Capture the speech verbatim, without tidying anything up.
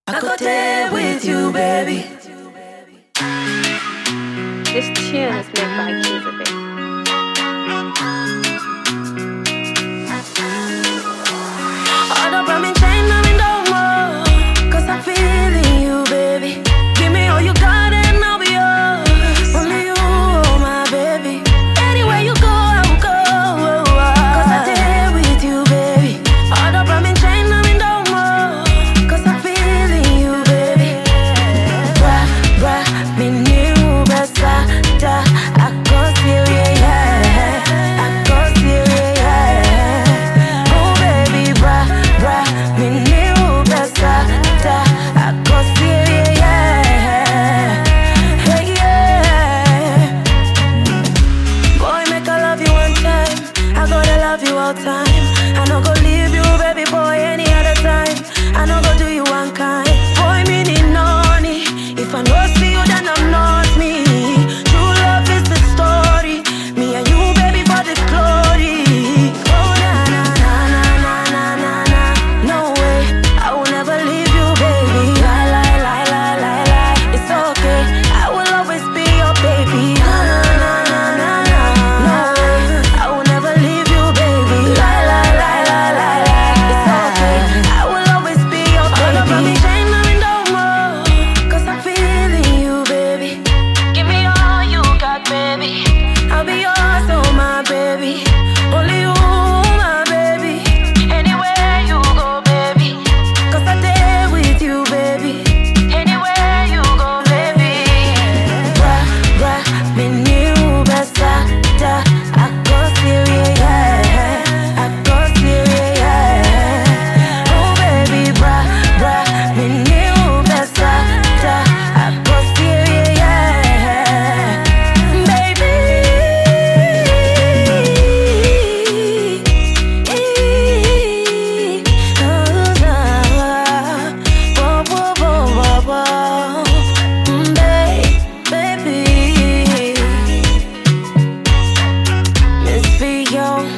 I go there with you, baby. This tune is made by Kizabit. Hold up, I'm in chain, I'm in no more. Cause I'm feeling you, baby. Give me all you got and I'll be yours. Only you, oh my baby. Anywhere you go, I will go. Cause I'm there with you, baby. Hold up, I'm in chain, I'm in no more. Cause I'm feeling you, baby. Bra, bra, me new best da. I go serious, yeah. I go serious, yeah. Oh baby, bra, bra, me new best da. I go serious, yeah. Hey, yeah. Boy, make I love you one time. I gotta love you all time. I no go leave you, baby boy, any other time. I no go do you one kind. Boy, me need noni. If I no see you, then I'm not me. True love is the story. Me and you, baby, for the glory. Oh na na na na na na na na. No way, I will never leave you, baby. Lie lie lie lie lie lie. It's okay, I will always be your baby. Na na na na na na. No way, I will never leave you, baby. Lie lie lie lie lie lie. It's okay, I will always be your baby. All over me, chain, I'm in no more. Cause I'm feeling you, baby. Give me all you got, baby. I'll be yours, oh my baby. Only you, my baby. Anywhere you go, baby. Cause I'm there with you, baby. Anywhere you go, baby. Bra, bra, me new best da. I go serious, yeah. I go serious, yeah. Oh baby, bra, bra, me new best da. I go serious, yeah. Baby, whoa, whoa, whoa, whoa, whoa. Mm, baby, Miss Vio.